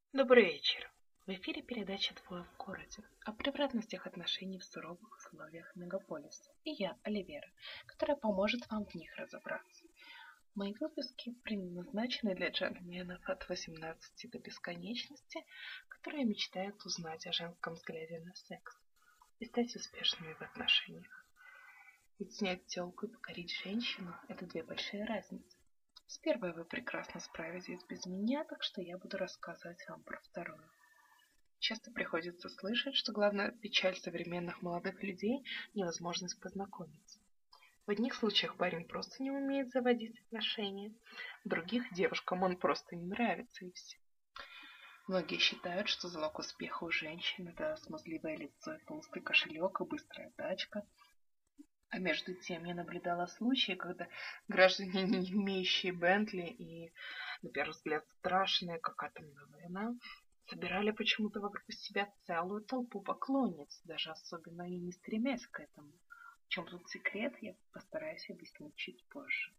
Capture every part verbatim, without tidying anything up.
Добрый вечер. В эфире передача «Двое в городе» о превратностях отношений в суровых условиях мегаполиса. И я, Оливера, которая поможет вам в них разобраться. Мои выпуски предназначены для джентльменов от восемнадцати до бесконечности, которые мечтают узнать о женском взгляде на секс и стать успешными в отношениях. Ведь снять тёлку и покорить женщину – это две большие разницы. С первой вы прекрасно справитесь без меня, так что я буду рассказывать вам про вторую. Часто приходится слышать, что главная печаль современных молодых людей – невозможность познакомиться. В одних случаях парень просто не умеет заводить отношения, в других девушкам он просто не нравится и все. Многие считают, что залог успеха у женщин – это смазливое лицо, толстый кошелек и быстрая тачка. А между тем я наблюдала случаи, когда граждане, не имеющие Бентли и, на первый взгляд, страшные, как атомная война, собирали почему-то вокруг себя целую толпу поклонниц, даже особенно и не стремясь к этому. В чем тут секрет, я постараюсь объяснить чуть позже.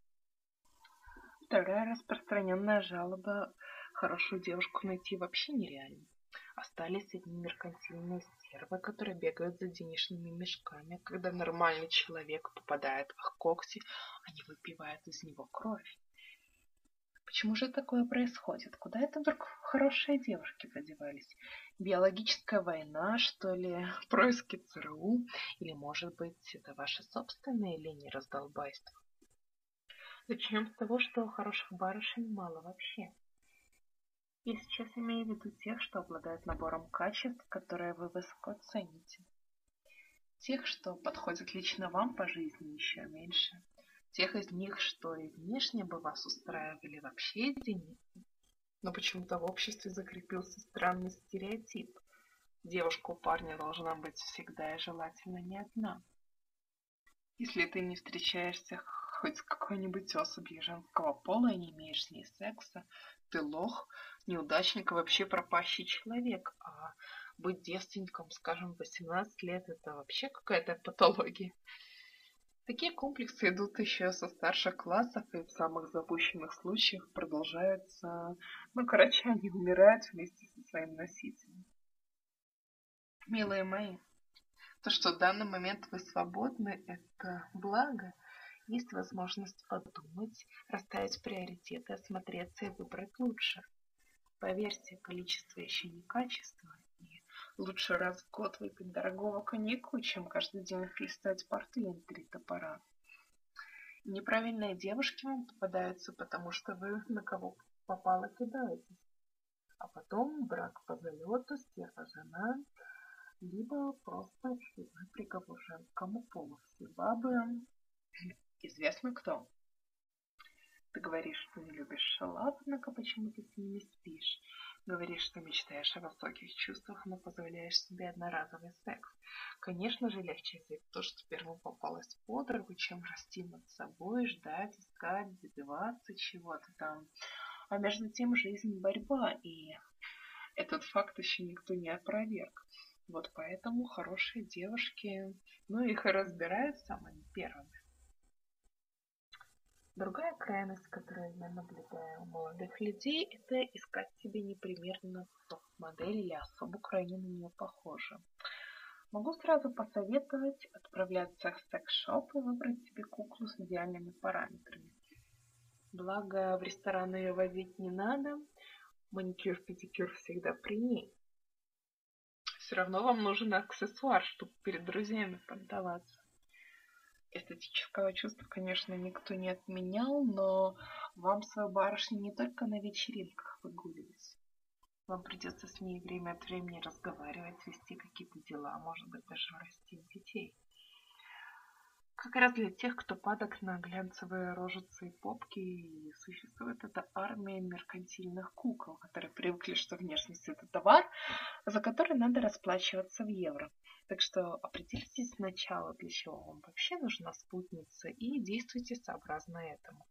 Вторая распространенная жалоба – хорошую девушку найти вообще нереально. Остались одни меркантильные стервы, которые бегают за денежными мешками, когда нормальный человек попадает в их когти, они выпивают из него кровь. Почему же такое происходит? Куда это вдруг хорошие девушки подевались? Биологическая война, что ли? Происки ЦРУ? Или, может быть, это ваши собственные линии раздолбайства? Начнем с того, что хороших барышень мало вообще. Я сейчас имею в виду тех, что обладают набором качеств, которые вы высоко цените. Тех, что подходят лично вам по жизни, еще меньше. Тех из них, что и внешне бы вас устраивали, вообще единицы. Но почему-то в обществе закрепился странный стереотип. Девушка у парня должна быть всегда и желательно не одна. Если ты не встречаешься хоть с какой-нибудь особью женского пола и не имеешь с ней секса, ты лох, неудачник и вообще пропащий человек. А быть девственником, скажем, в восемнадцать лет – это вообще какая-то патология. Такие комплексы идут еще со старших классов и в самых запущенных случаях продолжаются, ну, короче, они умирают вместе со своим носителем. Милые мои, то, что в данный момент вы свободны, это благо. Есть возможность подумать, расставить приоритеты, осмотреться и выбрать лучше. Поверьте, количество еще не качество, и лучше раз в год выпить дорогого коньяку, чем каждый день хлестать портвейн три топора. Неправильные девушки вам попадаются, потому что вы на кого попало кидаетесь. А потом брак по залету, стерва жена, либо просто очередной приговор женскому полу. Все бабы известно кто. Ты говоришь, что не любишь шалав, однако почему ты с ними спишь. Говоришь, что мечтаешь о высоких чувствах, но позволяешь себе одноразовый секс. Конечно же, легче взять то, что первым попалось под руку, чем расти над собой, ждать, искать, добиваться чего-то там. А между тем жизнь борьба, и этот факт еще никто не опроверг. Вот поэтому хорошие девушки, ну, их и разбирают самыми первыми. Другая крайность, которую я наблюдаю у молодых людей, это искать себе непримерно топ-модель или особо крайне на нее похожую. Могу сразу посоветовать отправляться в секс-шоп и выбрать себе куклу с идеальными параметрами. Благо, в ресторан ее возить не надо, маникюр-педикюр всегда при ней. Все равно вам нужен аксессуар, чтобы перед друзьями поддаваться. Эстетического чувства, конечно, никто не отменял, но вам свою барышню не только на вечеринках выгуливать. Вам придется с ней время от времени разговаривать, вести какие-то дела, может быть, даже растить детей. Как раз для тех, кто падок на глянцевые рожицы и попки, и существует эта армия меркантильных кукол, которые привыкли, что внешность – это товар, за который надо расплачиваться в евро. Так что определитесь сначала, для чего вам вообще нужна спутница, и действуйте сообразно этому.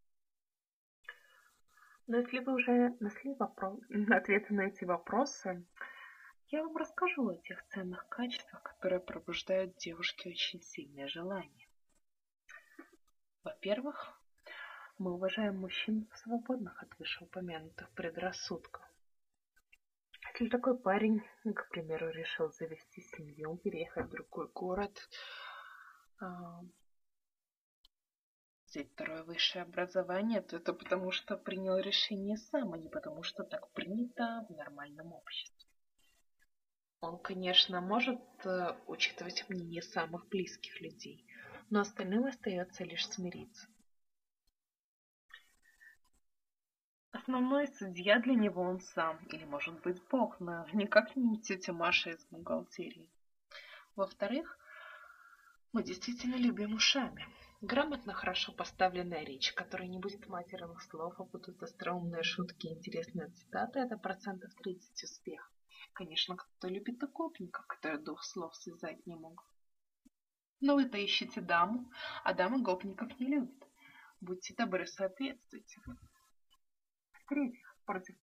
Но если вы уже нашли вопрос, ответы на эти вопросы, я вам расскажу о тех ценных качествах, которые пробуждают в девушке очень сильное желание. Во-первых, мы уважаем мужчин, свободных от вышеупомянутых предрассудков. Если такой парень, к примеру, решил завести семью, переехать в другой город, а, взять второе высшее образование, то это потому, что принял решение сам, а не потому, что так принято в нормальном обществе. Он, конечно, может э, учитывать мнение самых близких людей, но остальным остается лишь смириться. Основной судья для него он сам, или, может быть, Бог, но никак не тетя Маша из бухгалтерии. Во-вторых, мы действительно любим ушами. Грамотно, хорошо поставленная речь, которая не будет матерных слов, а будут остроумные шутки и интересные цитаты, это процентов тридцать успеха. Конечно, кто любит гопников, которые двух слов связать не могут. Но вы-то ищете даму, а дамы гопников не любят. Будьте добры, соответствуйте. В-третьих, против